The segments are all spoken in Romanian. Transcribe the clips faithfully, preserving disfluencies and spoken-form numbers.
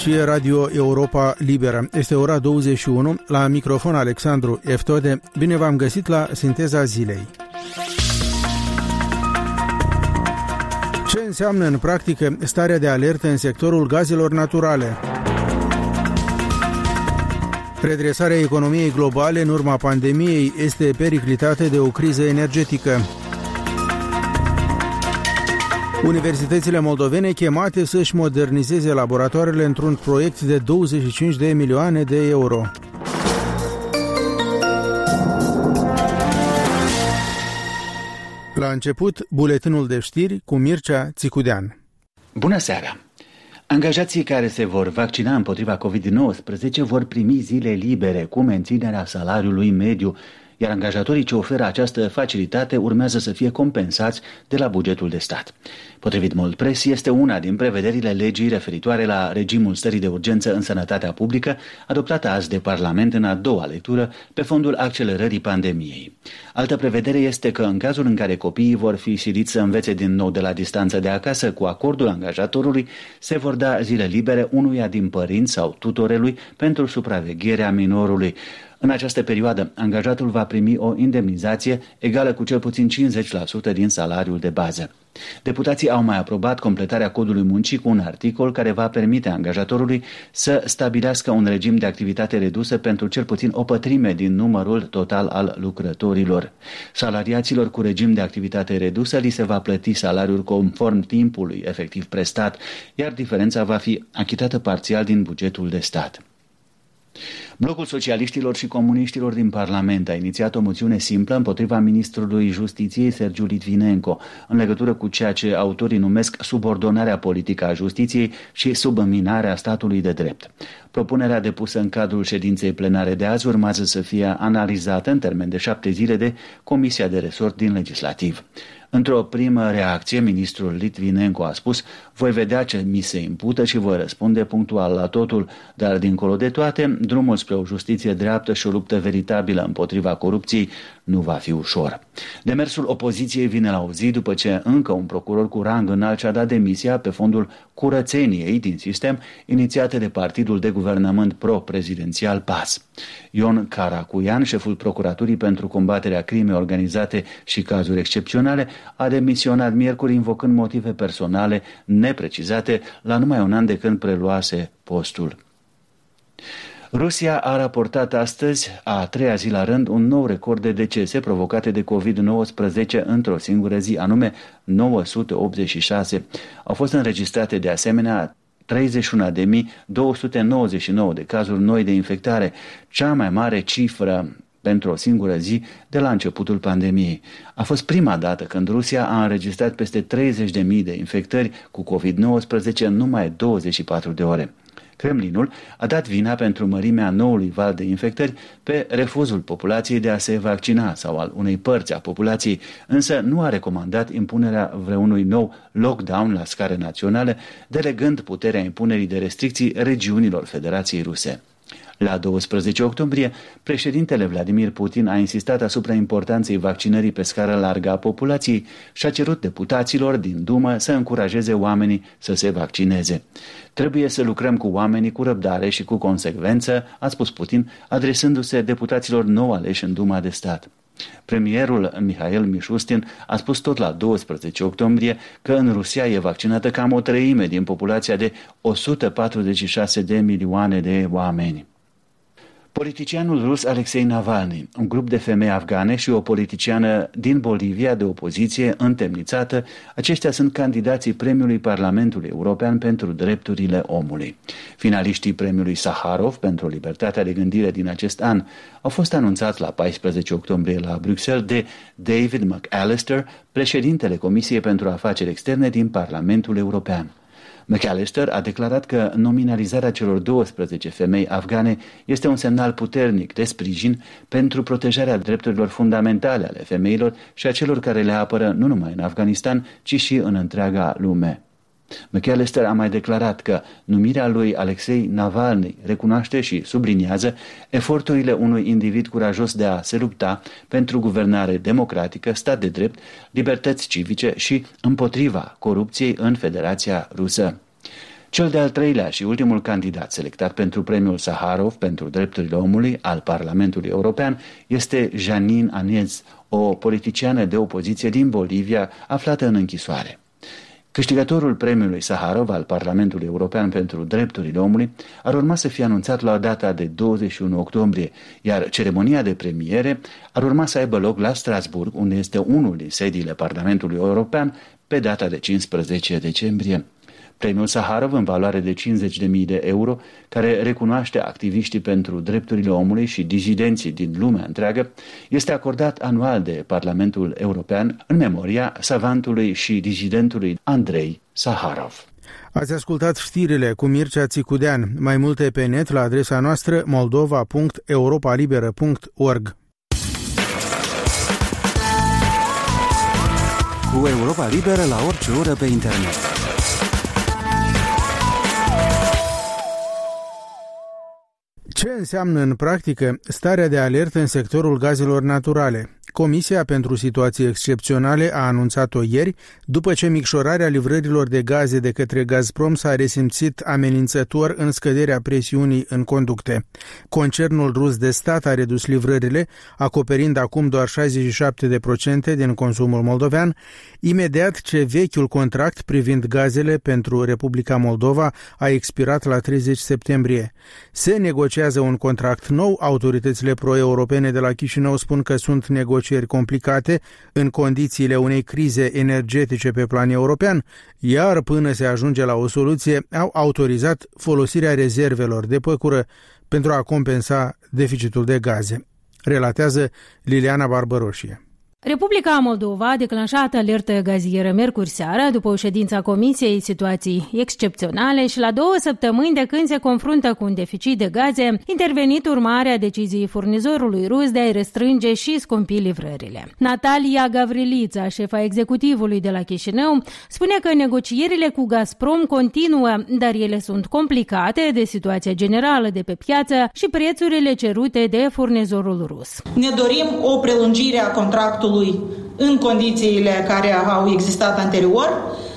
Aici e Radio Europa Liberă. Este ora douăzeci și unu, la microfon Alexandru Eftode. Bine v-am găsit la Sinteza Zilei. Ce înseamnă în practică starea de alertă în sectorul gazelor naturale? Redresarea economiei globale în urma pandemiei este periclitată de o criză energetică. Universitățile moldovene chemate să-și modernizeze laboratoarele într-un proiect de douăzeci și cinci de milioane de euro. La început, buletinul de știri cu Mircea Țicudean. Bună seara! Angajații care se vor vaccina împotriva covid nouăsprezece vor primi zile libere cu menținerea salariului mediu, iar angajatorii ce oferă această facilitate urmează să fie compensați de la bugetul de stat. Potrivit Moldpress, este una din prevederile legii referitoare la regimul stării de urgență în sănătatea publică, adoptată azi de Parlament în a doua lectură pe fondul accelerării pandemiei. Altă prevedere este că în cazul în care copiii vor fi siliți să învețe din nou de la distanță de acasă, cu acordul angajatorului, se vor da zile libere unuia din părinți sau tutorelui pentru supravegherea minorului. În această perioadă, angajatul va primi o indemnizație egală cu cel puțin cincizeci la sută din salariul de bază. Deputații au mai aprobat completarea codului muncii cu un articol care va permite angajatorului să stabilească un regim de activitate redusă pentru cel puțin o pătrime din numărul total al lucrătorilor. Salariaților cu regim de activitate redusă li se va plăti salariul conform timpului efectiv prestat, iar diferența va fi achitată parțial din bugetul de stat. Blocul socialiștilor și comuniștilor din Parlament a inițiat o moțiune simplă împotriva ministrului Justiției Sergiu Litvinenko în legătură cu ceea ce autorii numesc subordonarea politică a justiției și subminarea statului de drept. Propunerea depusă în cadrul ședinței plenare de azi urmează să fie analizată în termen de șapte zile de Comisia de Resort din Legislativ. Într-o primă reacție, ministrul Litvinenko a spus: voi vedea ce mi se impută și voi răspunde punctual la totul, dar dincolo de toate, drumul spre o justiție dreaptă și o luptă veritabilă împotriva corupției nu va fi ușor. Demersul opoziției vine la o zi după ce încă un procuror cu rang înalt și-a dat demisia pe fondul curățeniei din sistem inițiate de partidul de guvernământ pro-prezidențial P A S. Ion Caracuian, șeful Procuraturii pentru combaterea crimei organizate și cazuri excepționale, a demisionat miercuri invocând motive personale neprecizate la numai un an de când preluase postul. Rusia a raportat astăzi, a treia zi la rând, un nou record de decese provocate de covid nouăsprezece într-o singură zi, anume nouă sute optzeci și șase. Au fost înregistrate de asemenea treizeci și unu de mii două sute nouăzeci și nouă de cazuri noi de infectare, cea mai mare cifră pentru o singură zi de la începutul pandemiei. A fost prima dată când Rusia a înregistrat peste treizeci de mii de infectări cu covid nouăsprezece în numai douăzeci și patru de ore. Kremlinul a dat vina pentru mărimea noului val de infectări pe refuzul populației de a se vaccina sau al unei părți a populației, însă nu a recomandat impunerea vreunui nou lockdown la scară națională, delegând puterea impunerii de restricții regiunilor Federației Ruse. La douăsprezece octombrie, președintele Vladimir Putin a insistat asupra importanței vaccinării pe scară largă a populației și a cerut deputaților din Dumă să încurajeze oamenii să se vaccineze. Trebuie să lucrăm cu oamenii cu răbdare și cu consecvență, a spus Putin, adresându-se deputaților nou aleși în Duma de Stat. Premierul Mihail Mishustin a spus tot la douăsprezece octombrie că în Rusia e vaccinată cam o treime din populația de o sută patruzeci și șase de milioane de oameni. Politicianul rus Alexei Navalny, un grup de femei afgane și o politiciană din Bolivia de opoziție întemnițată, aceștia sunt candidații premiului Parlamentului European pentru drepturile omului. Finaliștii premiului Saharov pentru libertatea de gândire din acest an au fost anunțați la paisprezece octombrie la Bruxelles de David McAllister, președintele Comisiei pentru Afaceri Externe din Parlamentul European. McAllister a declarat că nominalizarea celor douăsprezece femei afgane este un semnal puternic de sprijin pentru protejarea drepturilor fundamentale ale femeilor și a celor care le apără nu numai în Afganistan, ci și în întreaga lume. McAllister a mai declarat că numirea lui Alexei Navalny recunoaște și subliniază eforturile unui individ curajos de a se lupta pentru guvernare democratică, stat de drept, libertăți civice și împotriva corupției în Federația Rusă. Cel de-al treilea și ultimul candidat selectat pentru premiul Saharov pentru drepturile omului al Parlamentului European este Jeanine Áñez, o politiciană de opoziție din Bolivia aflată în închisoare. Câștigătorul premiului Saharov al Parlamentului European pentru drepturile omului ar urma să fie anunțat la data de douăzeci și unu octombrie, iar ceremonia de premiere ar urma să aibă loc la Strasbourg, unde este unul din sediile Parlamentului European, pe data de cincisprezece decembrie. Premiul Saharov, în valoare de cincizeci de mii de euro, care recunoaște activiștii pentru drepturile omului și dizidenții din lumea întreagă, este acordat anual de Parlamentul European în memoria savantului și dizidentului Andrei Saharov. Ați ascultat știrile cu Mircea Țicudean. Mai multe pe net la adresa noastră moldova punct europa liberă punct org. Cu Europa Liberă la orice oră pe internet. Ce înseamnă în practică starea de alertă în sectorul gazelor naturale? Comisia pentru situații excepționale a anunțat-o ieri, după ce micșorarea livrărilor de gaze de către Gazprom s-a resimțit amenințător în scăderea presiunii în conducte. Concernul rus de stat a redus livrările, acoperind acum doar șaizeci și șapte la sută din consumul moldovean, imediat ce vechiul contract privind gazele pentru Republica Moldova a expirat la treizeci septembrie. Se negociază un contract nou, autoritățile pro-europene de la Chișinău spun că sunt negocieri complicate în condițiile unei crize energetice pe plan european, iar până se ajunge la o soluție, au autorizat folosirea rezervelor de păcură pentru a compensa deficitul de gaze. Relatează Liliana Barbăroșie. Republica Moldova a declanșat alertă gazieră miercuri seara după o ședință a Comisiei Situații Excepționale și la două săptămâni de când se confruntă cu un deficit de gaze, intervenit urmarea deciziei furnizorului rus de a-i restrânge și scumpi livrările. Natalia Gavrilița, șefa executivului de la Chișinău, spune că negocierile cu Gazprom continuă, dar ele sunt complicate de situația generală de pe piață și prețurile cerute de furnizorul rus. Ne dorim o prelungire a contractului în condițiile care au existat anterior.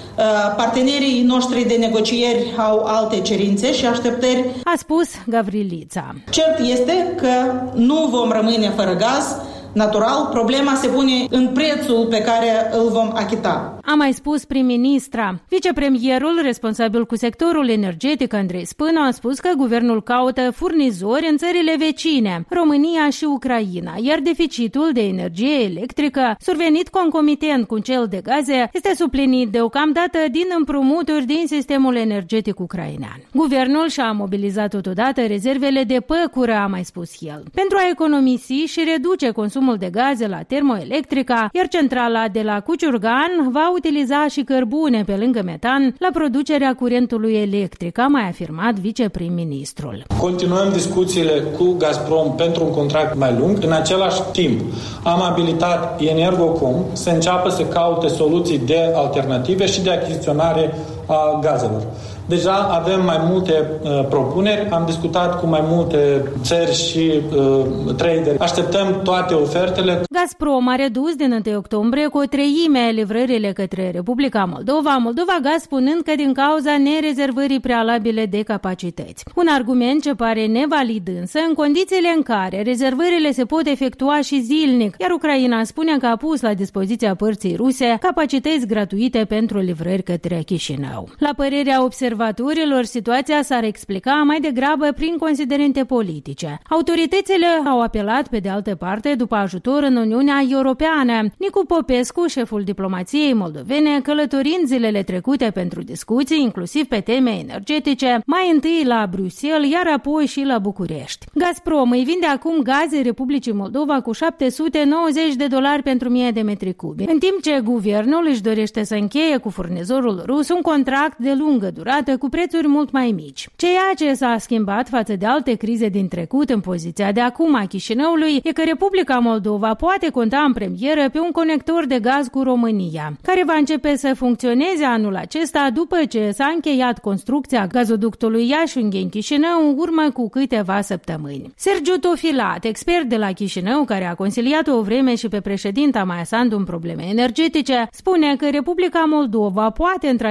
Partenerii noștri de negocieri au alte cerințe și așteptări, a spus Gavrilița. Cert este că nu vom rămâne fără gaz natural, problema se pune în prețul pe care îl vom achita. A mai spus prim-ministra. Vicepremierul responsabil cu sectorul energetic, Andrei Spânu, a spus că guvernul caută furnizori în țările vecine, România și Ucraina, iar deficitul de energie electrică, survenit concomitent cu cel de gaze, este suplinit deocamdată din împrumuturi din sistemul energetic ucrainean. Guvernul și-a mobilizat totodată rezervele de păcură, a mai spus el, pentru a economisi și reduce consumul de gaze la termoelectrica, iar centrala de la Cuciurgan va utiliza și cărbune pe lângă metan la producerea curentului electric, a mai afirmat viceprim-ministrul. Continuăm discuțiile cu Gazprom pentru un contract mai lung. În același timp, am abilitat Energocom să înceapă să caute soluții de alternative și de achiziționare a gazelor. Deja avem mai multe uh, propuneri, am discutat cu mai multe țări și uh, traderi. Așteptăm toate ofertele. Gazprom a redus din întâi octombrie cu o treime livrările către Republica Moldova, Moldova Gaz spunând că din cauza nerezervării prealabile de capacități. Un argument ce pare nevalid însă în condițiile în care rezervările se pot efectua și zilnic, iar Ucraina spune că a pus la dispoziția părții ruse capacități gratuite pentru livrări către Chișinău. La părerea observatorilor, situația s-ar explica mai degrabă prin considerente politice. Autoritățile au apelat pe de altă parte după ajutor în Uniunea Europeană. Nicu Popescu, șeful diplomației moldovene, călătorind zilele trecute pentru discuții, inclusiv pe teme energetice, mai întâi la Bruxelles, iar apoi și la București. Gazprom îi vinde acum gaze Republicii Moldova cu șapte sute nouăzeci de dolari pentru mie de metri cubi, în timp ce guvernul își dorește să încheie cu furnizorul rus un contract de lungă durată cu prețuri mult mai mici. Ceea ce s-a schimbat față de alte crize din trecut în poziția de acum a Chișinăului e că Republica Moldova poate conta în premieră pe un conector de gaz cu România, care va începe să funcționeze anul acesta după ce s-a încheiat construcția gazoductului Iași-Ungheni-Chișinău în urmă cu câteva săptămâni. Sergiu Tofilat, expert de la Chișinău, care a consiliat o vreme și pe președinta Maia Sandu în probleme energetice, spune că Republica Moldova poate într-adevăr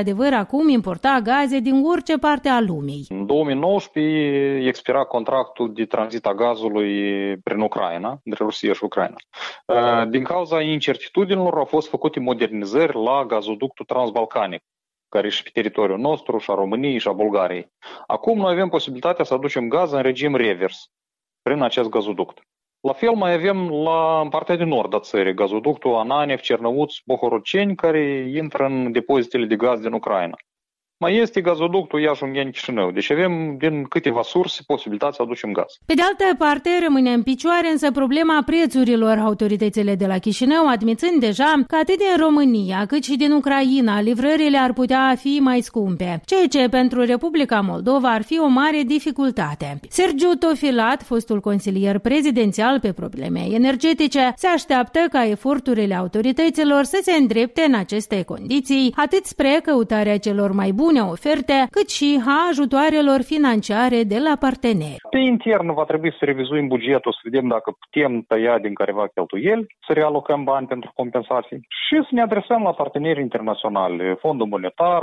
acum importa gaze din orice parte a lumii. În două mii nouăsprezece expira contractul de tranzit a gazului prin Ucraina, între Rusia și Ucraina. Din cauza incertitudinilor au fost făcute modernizări la gazoductul transbalcanic, care e și pe teritoriul nostru, și a României, și a Bulgariei. Acum noi avem posibilitatea să aducem gaz în regim revers, prin acest gazoduct. La fel mai avem la partea de nord a țării, gazoductul Ananev, Cernăuț, Bohoroceni, care intră în depozitele de gaz din Ucraina. Mai este gazoductul Iași-Ungheni-Chișinău. Deci avem din câteva surse posibilitatea să aducem gaz. Pe de altă parte, rămâne în picioare însă problema prețurilor. Autoritățile de la Chișinău admițând deja că atât din România cât și din Ucraina livrările ar putea fi mai scumpe, ceea ce pentru Republica Moldova ar fi o mare dificultate. Sergiu Tofilat, fostul consilier prezidențial pe probleme energetice, se așteaptă ca eforturile autorităților să se îndrepte în aceste condiții, atât spre căutarea celor mai bune oferte, cât și a ajutoarelor financiare de la parteneri. Pe intern va trebui să revizuim bugetul, să vedem dacă putem tăia din careva cheltuieli, să realocăm bani pentru compensații și să ne adresăm la partenerii internaționali, Fondul Monetar,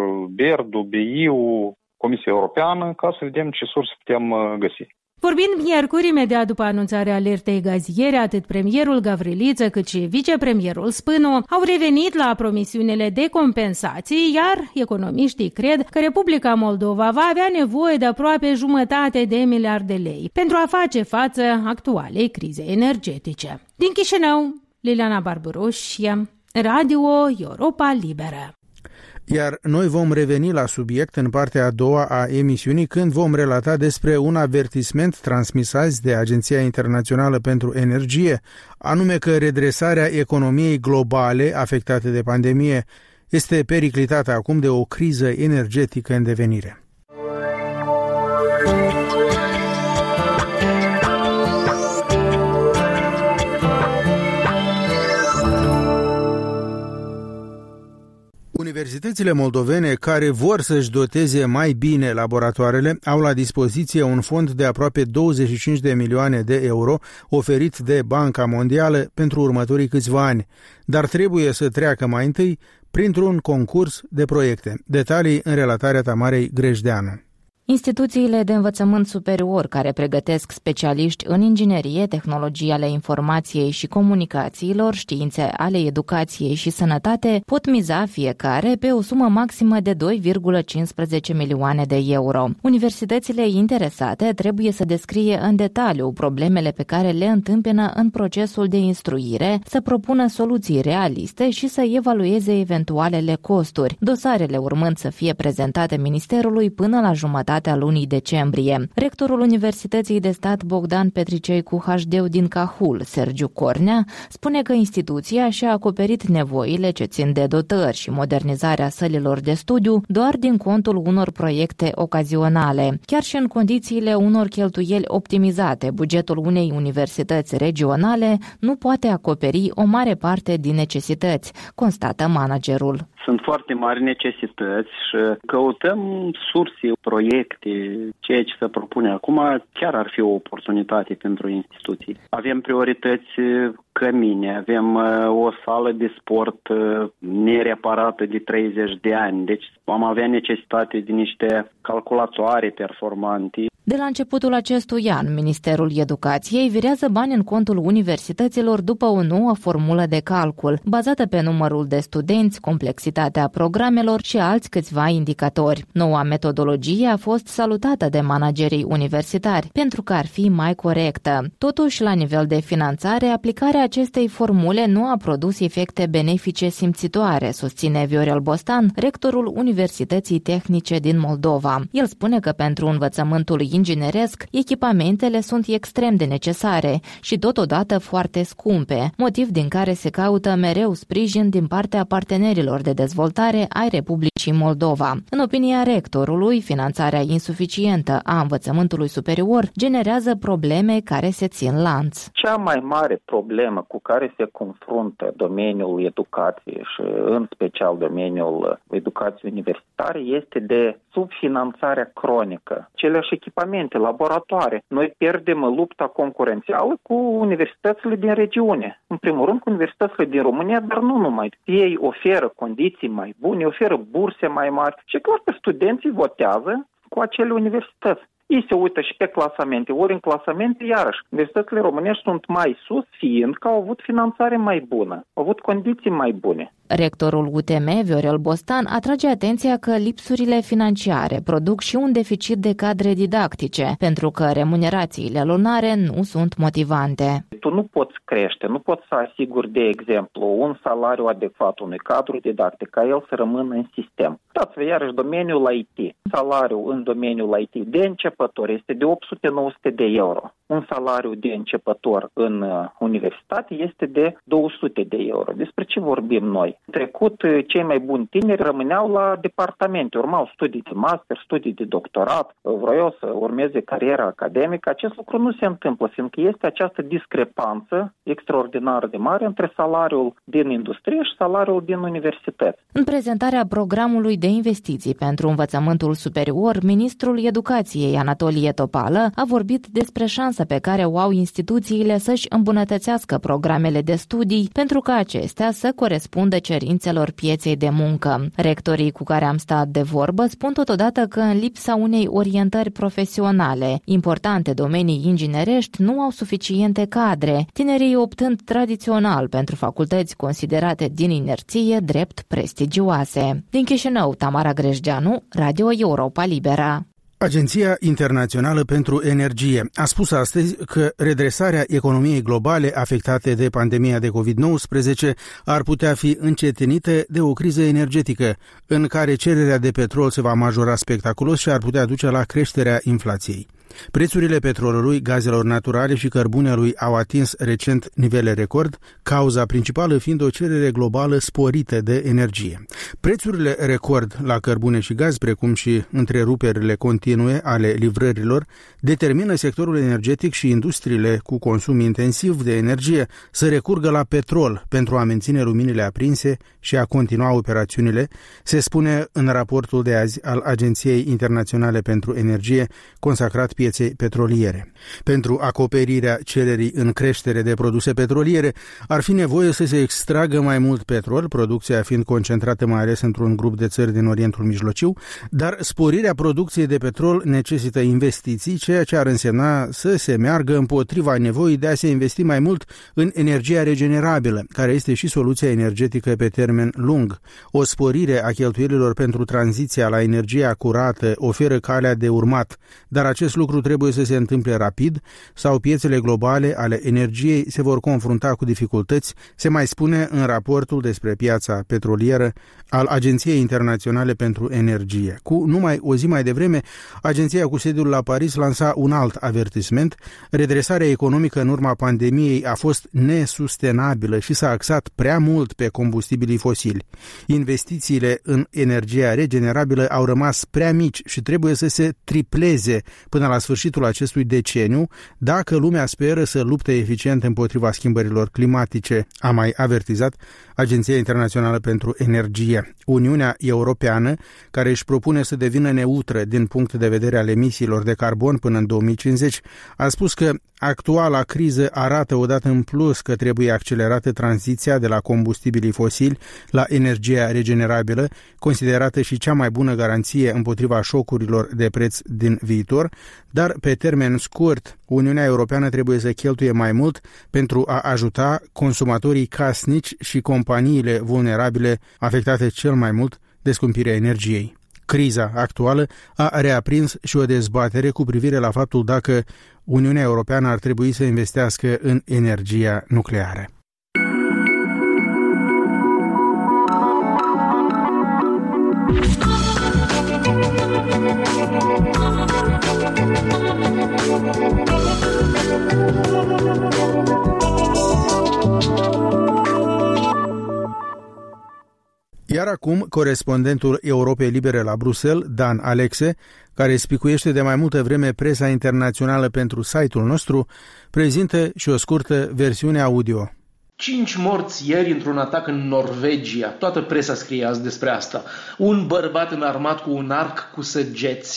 B E R D-ul, B I U, Comisia Europeană, ca să vedem ce surse putem găsi. Vorbind miercuri, imediat după anunțarea alertei gaziere, atât premierul Gavriliță cât și vicepremierul Spânu au revenit la promisiunile de compensații, iar economiștii cred că Republica Moldova va avea nevoie de aproape jumătate de miliard de lei pentru a face față actualei crize energetice. Din Chișinău, Liliana Barburuș, Radio Europa Liberă. Iar noi vom reveni la subiect în partea a doua a emisiunii când vom relata despre un avertisment transmis azi de Agenția Internațională pentru Energie, anume că redresarea economiei globale afectate de pandemie este periclitată acum de o criză energetică în devenire. Universitățile moldovene care vor să-și doteze mai bine laboratoarele au la dispoziție un fond de aproape douăzeci și cinci de milioane de euro oferit de Banca Mondială pentru următorii câțiva ani, dar trebuie să treacă mai întâi printr-un concurs de proiecte. Detalii în relatarea Tamarei Grejdeanu. Instituțiile de învățământ superior care pregătesc specialiști în inginerie, tehnologii ale informației și comunicațiilor, științe ale educației și sănătate pot miza fiecare pe o sumă maximă de doi virgulă cincisprezece milioane de euro. Universitățile interesate trebuie să descrie în detaliu problemele pe care le întâmpină în procesul de instruire, să propună soluții realiste și să evalueze eventualele costuri, dosarele urmând să fie prezentate Ministerului până la jumătate a lunii decembrie. Rectorul Universității de Stat Bogdan Petricei cu H D din Cahul, Sergiu Cornea, spune că instituția și-a acoperit nevoile ce țin de dotări și modernizarea sălilor de studiu doar din contul unor proiecte ocazionale. Chiar și în condițiile unor cheltuieli optimizate, bugetul unei universități regionale nu poate acoperi o mare parte din necesități, constată managerul. Sunt foarte mari necesități și căutăm surse, proiecte, ceea ce se propune acum chiar ar fi o oportunitate pentru instituții. Avem priorități cămine, avem o sală de sport nereparată de treizeci de ani, deci am avea necesitate de niște calculatoare performante. De la începutul acestui an, Ministerul Educației virează bani în contul universităților după o nouă formulă de calcul, bazată pe numărul de studenți, complexitatea programelor și alți câțiva indicatori. Noua metodologie a fost salutată de managerii universitari, pentru că ar fi mai corectă. Totuși, la nivel de finanțare, aplicarea acestei formule nu a produs efecte benefice simțitoare, susține Viorel Bostan, rectorul Universității Tehnice din Moldova. El spune că pentru învățământul ingineresc, echipamentele sunt extrem de necesare și totodată foarte scumpe, motiv din care se caută mereu sprijin din partea partenerilor de dezvoltare ai Republicii Moldova. În opinia rectorului, finanțarea insuficientă a învățământului superior generează probleme care se țin lanț. Cea mai mare problemă cu care se confruntă domeniul educației și în special domeniul educației universitare este de subfinanțarea cronică. Celeși echipamente echipamente, laboratoare. Noi pierdem lupta concurențială cu universitățile din regiune. În primul rând cu universitățile din România, dar nu numai. Ei oferă condiții mai bune, oferă burse mai mari și clar că studenții votează cu acele universități. Ei se uită și pe clasamente, ori în clasamente, iarăși, universitățile românești sunt mai sus, fiind că au avut finanțare mai bună, au avut condiții mai bune. Rectorul U T M, Viorel Bostan, atrage atenția că lipsurile financiare produc și un deficit de cadre didactice, pentru că remunerațiile lunare nu sunt motivante. Tu nu poți crește, nu poți să asiguri, de exemplu, un salariu adecvat unui cadru didactic, ca el să rămână în sistem. Dați-vă iarăși domeniul I T. Salariul în domeniul I T de începător este de opt sute nouă sute de euro. Un salariu de începător în universitate este de două sute de euro. Despre ce vorbim noi? În trecut, cei mai buni tineri rămâneau la departamente, urmau studii de master, studii de doctorat, vroiau să urmeze cariera academică. Acest lucru nu se întâmplă, fiindcă este această discrepanță extraordinar de mare între salariul din industrie și salariul din universități. În prezentarea programului de investiții pentru învățământul superior, ministrul Educației, Anatolie Topală, a vorbit despre șansa pe care o au instituțiile să-și îmbunătățească programele de studii pentru ca acestea să corespundă cerințelor pieței de muncă. Rectorii cu care am stat de vorbă spun totodată că în lipsa unei orientări profesionale, importante domenii inginerești nu au suficiente cadre, tinerii optând tradițional pentru facultăți considerate din inerție drept prestigioase. Din Chișinău, Tamara Grejdeanu, Radio Europa Libera. Agenția Internațională pentru Energie a spus astăzi că redresarea economiei globale afectate de pandemia de covid nouăsprezece ar putea fi încetinită de o criză energetică, în care cererea de petrol se va majora spectaculos și ar putea duce la creșterea inflației. Prețurile petrolului, gazelor naturale și cărbunelui au atins recent nivele record, cauza principală fiind o cerere globală sporită de energie. Prețurile record la cărbune și gaz, precum și întreruperile continue ale livrărilor, determină sectorul energetic și industriile cu consum intensiv de energie să recurgă la petrol pentru a menține luminile aprinse și a continua operațiunile, se spune în raportul de azi al Agenției Internaționale pentru Energie, consacrat pieței petroliere. Pentru acoperirea cererii în creștere de produse petroliere, ar fi nevoie să se extragă mai mult petrol, producția fiind concentrată mai ales într-un grup de țări din Orientul Mijlociu, dar sporirea producției de petrol necesită investiții, ceea ce ar însemna să se meargă împotriva nevoii de a se investi mai mult în energia regenerabilă, care este și soluția energetică pe termen lung. O sporire a cheltuielilor pentru tranziția la energia curată oferă calea de urmat, dar acest lucru trebuie să se întâmple rapid sau piețele globale ale energiei se vor confrunta cu dificultăți, se mai spune în raportul despre piața petrolieră al Agenției Internaționale pentru Energie. Cu numai o zi mai devreme, agenția cu sediul la Paris lansa un alt avertisment. Redresarea economică în urma pandemiei a fost nesustenabilă și s-a axat prea mult pe combustibilii fosili. Investițiile în energia regenerabilă au rămas prea mici și trebuie să se tripleze până la sfârșitul acestui deceniu, dacă lumea speră să lupte eficient împotriva schimbărilor climatice, a mai avertizat Agenția Internațională pentru Energie. Uniunea Europeană, care își propune să devină neutră din punct de vedere al emisiilor de carbon până în două mii cincizeci, a spus că actuala criză arată odată în plus că trebuie accelerată tranziția de la combustibilii fosili la energia regenerabilă, considerată și cea mai bună garanție împotriva șocurilor de preț din viitor, dar pe termen scurt, Uniunea Europeană trebuie să cheltuie mai mult pentru a ajuta consumatorii casnici și companiile vulnerabile afectate cel mai mult de scumpirea energiei. Criza actuală a reaprins și o dezbatere cu privire la faptul dacă Uniunea Europeană ar trebui să investească în energia nucleară. Iar acum, corespondentul Europei Libere la Bruxelles, Dan Alexe, care spicuiește de mai multă vreme presa internațională pentru site-ul nostru, prezintă și o scurtă versiune audio. Cinci morți ieri într-un atac în Norvegia. Toată presa scrie azi despre asta. Un bărbat înarmat cu un arc cu săgeți.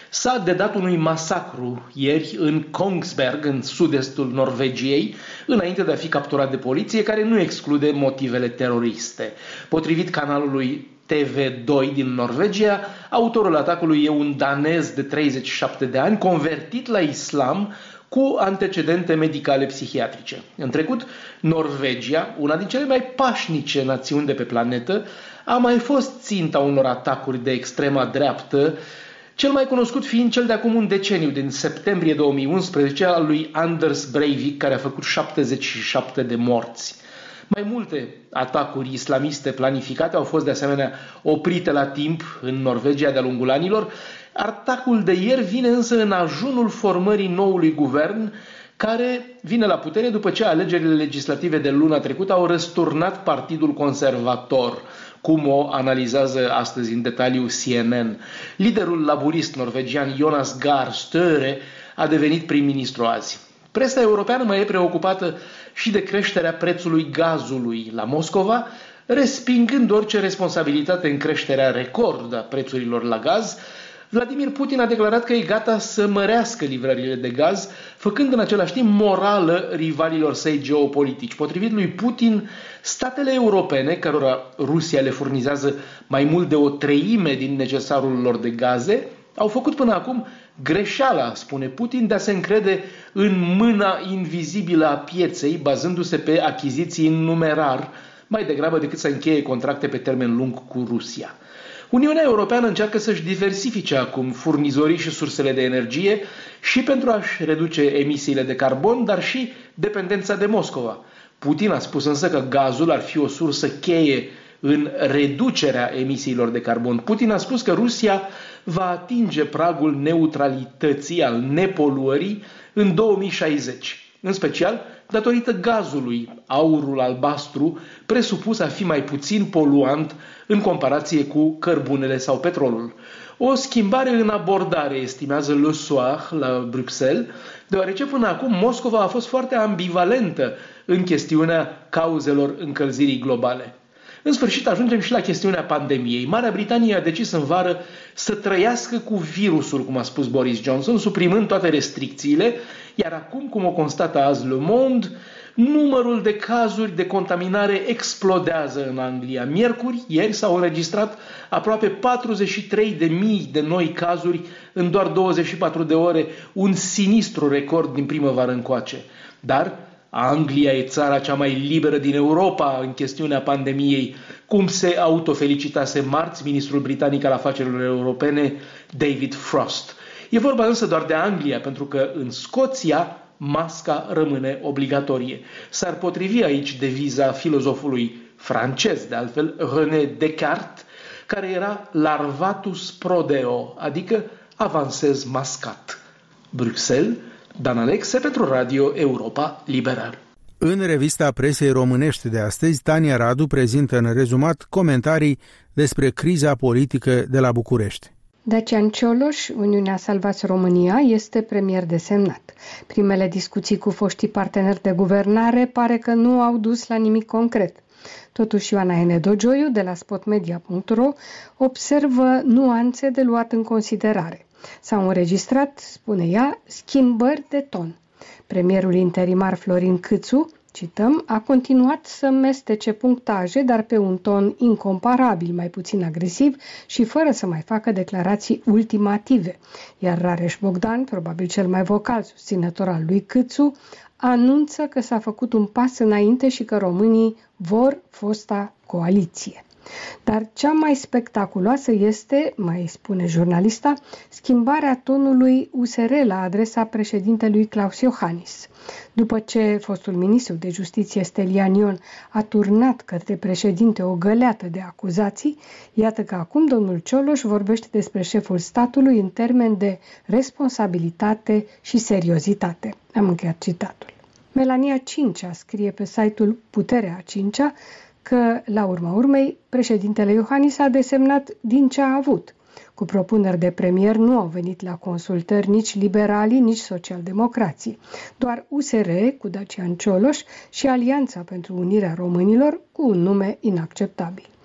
s-a dedat unui masacru ieri în Kongsberg, în sud-estul Norvegiei, înainte de a fi capturat de poliție, care nu exclude motivele teroriste. Potrivit canalului T V doi din Norvegia, autorul atacului e un danez de treizeci și șapte de ani, convertit la islam, cu antecedente medicale psihiatrice. În trecut, Norvegia, una din cele mai pașnice națiuni de pe planetă, a mai fost ținta unor atacuri de extrema dreaptă, cel mai cunoscut fiind cel de acum un deceniu, din septembrie două mii unsprezece, al lui Anders Breivik, care a făcut șaptezeci și șapte de morți. Mai multe atacuri islamiste planificate au fost de asemenea oprite la timp în Norvegia de-a lungul anilor. Atacul de ieri vine însă în ajunul formării noului guvern, care vine la putere după ce alegerile legislative de luna trecută au răsturnat Partidul Conservator, cum o analizează astăzi în detaliu C N N. Liderul laburist norvegian Jonas Gahr Støre a devenit prim-ministru azi. Presa europeană mai e preocupată și de creșterea prețului gazului la Moscova, respingând orice responsabilitate în creșterea record a prețurilor la gaz. Vladimir Putin a declarat că e gata să mărească livrările de gaz, făcând în același timp morală rivalilor săi geopolitici. Potrivit lui Putin, statele europene, cărora Rusia le furnizează mai mult de o treime din necesarul lor de gaze, au făcut până acum greșeala, spune Putin, de a se încrede în mâna invizibilă a pieței, bazându-se pe achiziții în numerar, mai degrabă decât să încheie contracte pe termen lung cu Rusia. Uniunea Europeană încearcă să-și diversifice acum furnizorii și sursele de energie și pentru a-și reduce emisiile de carbon, dar și dependența de Moscova. Putin a spus însă că gazul ar fi o sursă cheie în reducerea emisiilor de carbon. Putin a spus că Rusia va atinge pragul neutralității, al nepoluării, în două mii șaizeci, în special datorită gazului, aurul albastru, presupus a fi mai puțin poluant în comparație cu cărbunele sau petrolul. O schimbare în abordare, estimează Le Soir la Bruxelles, deoarece până acum Moscova a fost foarte ambivalentă în chestiunea cauzelor încălzirii globale. În sfârșit ajungem și la chestiunea pandemiei. Marea Britanie a decis în vară să trăiască cu virusul, cum a spus Boris Johnson, suprimând toate restricțiile, iar acum, cum o constată azi Le Monde, numărul de cazuri de contaminare explodează în Anglia. Miercuri, ieri, s-au înregistrat aproape patruzeci și trei de mii de noi cazuri în doar douăzeci și patru de ore, un sinistru record din primăvară încoace. Dar Anglia e țara cea mai liberă din Europa în chestiunea pandemiei, cum se autofelicitase marți ministrul britanic al afacerilor europene David Frost. E vorba însă doar de Anglia, pentru că în Scoția masca rămâne obligatorie. S-ar potrivi aici deviza filozofului francez, de altfel René Descartes, care era larvatus prodeo, adică avansez mascat. Bruxelles, Dan Alexe pentru Radio Europa Liberă. În revista presei românești de astăzi, Tania Radu prezintă în rezumat comentarii despre criza politică de la București. Dacian Cioloș, Uniunea Salvați România, este premier desemnat. Primele discuții cu foștii parteneri de guvernare pare că nu au dus la nimic concret. Totuși, Ioana Enedogioiu, de la spotmedia punct ro, observă nuanțe de luat în considerare. S-au înregistrat, spune ea, schimbări de ton. Premierul interimar Florin Câțu, cităm, a continuat să mestece punctaje, dar pe un ton incomparabil, mai puțin agresiv și fără să mai facă declarații ultimative. Iar Rareș Bogdan, probabil cel mai vocal susținător al lui Câțu, anunță că s-a făcut un pas înainte și că românii vor fosta coaliție. Dar cea mai spectaculoasă este, mai spune jurnalista, schimbarea tonului U S R la adresa președintelui Klaus Iohannis. După ce fostul ministru de Justiție Stelian Ion a turnat către președinte o găleată de acuzații, iată că acum domnul Cioloș vorbește despre șeful statului în termeni de responsabilitate și seriozitate. Am încheiat citatul. Melania Cincea scrie pe site-ul Puterea a Cincea că, la urma urmei, președintele Iohannis a desemnat din ce a avut. Cu propuneri de premier nu au venit la consultări nici liberalii, nici socialdemocrații. Doar U S R cu Dacian Cioloș și Alianța pentru Unirea Românilor cu un nume inacceptabil.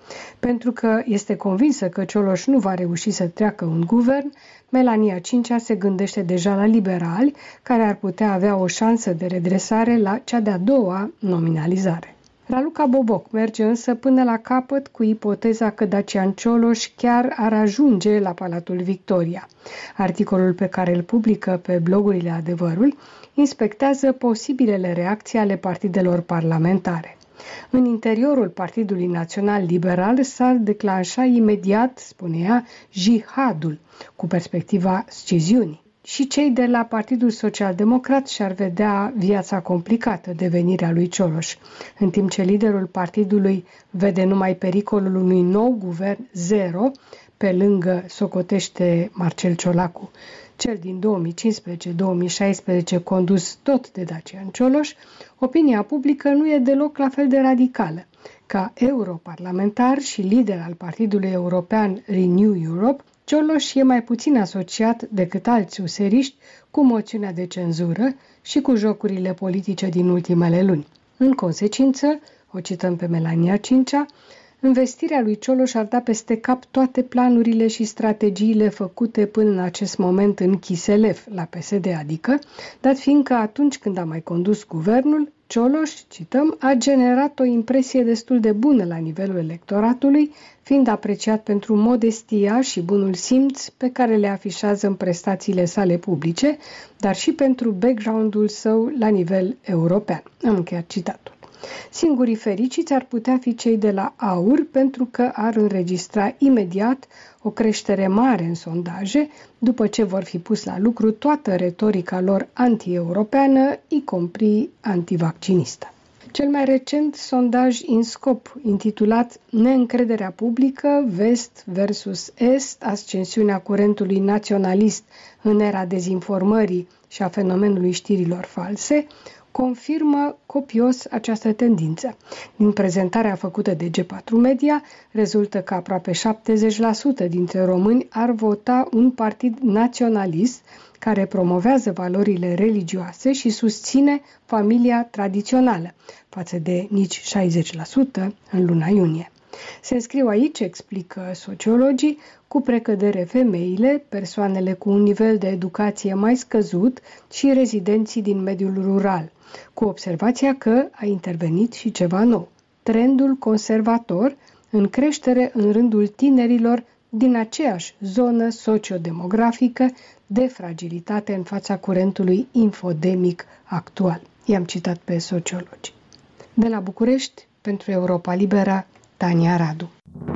Pentru că este convinsă că Cioloș nu va reuși să treacă un guvern, Melania Cincea se gândește deja la liberali, care ar putea avea o șansă de redresare la cea de-a doua nominalizare. Raluca Boboc merge însă până la capăt cu ipoteza că Dacian Cioloș chiar ar ajunge la Palatul Victoria. Articolul pe care îl publică pe blogurile Adevărul inspectează posibilele reacții ale partidelor parlamentare. În interiorul Partidului Național Liberal s-ar declanșa imediat, spune ea, jihadul, cu perspectiva sciziunii. Și cei de la Partidul Social-Democrat și-ar vedea viața complicată de venirea lui Cioloș, în timp ce liderul partidului vede numai pericolul unui nou guvern zero, pe lângă socotește Marcel Ciolacu, cel din două mii cincisprezece două mii șaisprezece condus tot de Dacian Cioloș. Opinia publică nu e deloc la fel de radicală. Ca europarlamentar și lider al Partidului European Renew Europe, Cioloș e mai puțin asociat decât alți useriști cu moțiunea de cenzură și cu jocurile politice din ultimele luni. În consecință, o cităm pe Melania Cincea, investirea lui Cioloș ar da peste cap toate planurile și strategiile făcute până în acest moment în Chiselef, la P S D, adică, dat fiindcă atunci când a mai condus guvernul, Cioloș, cităm, a generat o impresie destul de bună la nivelul electoratului, fiind apreciat pentru modestia și bunul simț pe care le afișează în prestațiile sale publice, dar și pentru background-ul său la nivel european. Am încheiat citatul. Singurii fericiți ar putea fi cei de la AUR, pentru că ar înregistra imediat o creștere mare în sondaje, după ce vor fi pus la lucru toată retorica lor anti-europeană, y compris antivaccinistă. Cel mai recent sondaj INSCOP, intitulat Neîncrederea publică, Vest versus Est, ascensiunea curentului naționalist în era dezinformării și a fenomenului știrilor false, confirmă copios această tendință. Din prezentarea făcută de G patru Media, rezultă că aproape șaptezeci la sută dintre români ar vota un partid naționalist care promovează valorile religioase și susține familia tradițională, față de nici șaizeci la sută în luna iunie. Se înscriu aici, explică sociologii, cu precădere femeile, persoanele cu un nivel de educație mai scăzut și rezidenții din mediul rural, cu observația că a intervenit și ceva nou. Trendul conservator în creștere în rândul tinerilor din aceeași zonă sociodemografică de fragilitate în fața curentului infodemic actual. I-am citat pe sociologi. De la București, pentru Europa Liberă, Tania Radu.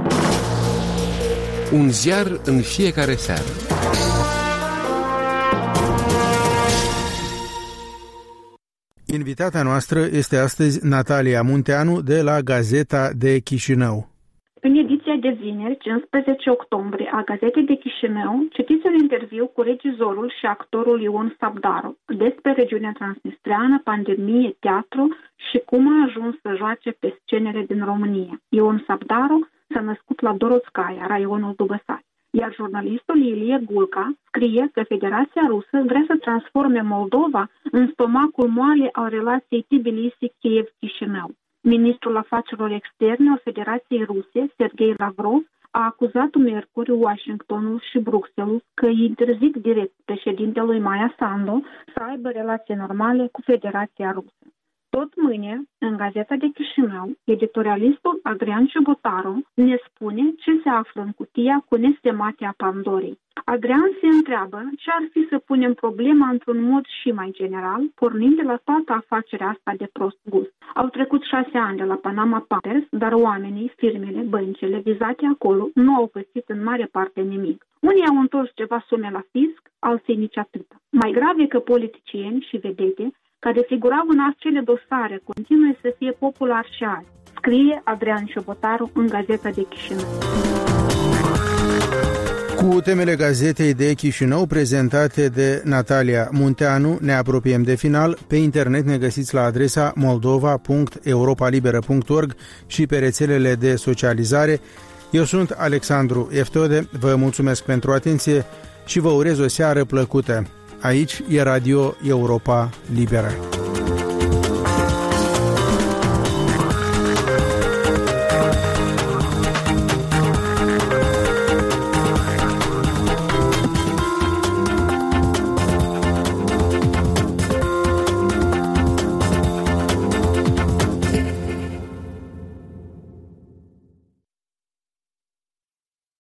Un ziar în fiecare seară. Invitata noastră este astăzi Natalia Munteanu de la Gazeta de Chișinău. În ediția de vineri, cincisprezece octombrie, a Gazetei de Chișinău, citiți un interviu cu regizorul și actorul Ion Sabdaru despre regiunea transnistreană, pandemie, teatru și cum a ajuns să joace pe scenele din România. Ion Sabdaru s-a născut la Dorotskaya, raionul Dubăsari, iar jurnalistul Ilie Gulca scrie că Federația Rusă vrea să transforme Moldova în stomacul moale al relației Tbilisi-Kiev-Chișinău. Ministrul Afacerilor Externe al Federației Ruse, Sergei Lavrov, a acuzat miercuri Washingtonul și Bruxelles că îi interzic direct președintelui Maia Sandu să aibă relații normale cu Federația Rusă. Tot mâine, în Gazeta de Chișinău, editorialistul Adrian Ciubotaru ne spune ce se află în cutia cu nestemate a Pandorei. Adrian se întreabă ce ar fi să punem problema într-un mod și mai general, pornind de la toată afacerea asta de prost gust. Au trecut șase ani de la Panama Papers, dar oamenii, firmele, băncile vizate acolo nu au pățit în mare parte nimic. Unii au întors ceva sume la fisc, alții nici atât. Mai grav e că politicieni și vedete care figurau în acele dosare continuă să fie populari și azi, scrie Adrian Ciubotaru în Gazeta de Chișinău. Cu temele Gazetei de Chișinău prezentate de Natalia Munteanu, ne apropiem de final. Pe internet ne găsiți la adresa moldova punct europalibera punct org și pe rețelele de socializare. Eu sunt Alexandru Eftode, vă mulțumesc pentru atenție și vă urez o seară plăcută. Aici e Radio Europa Liberă.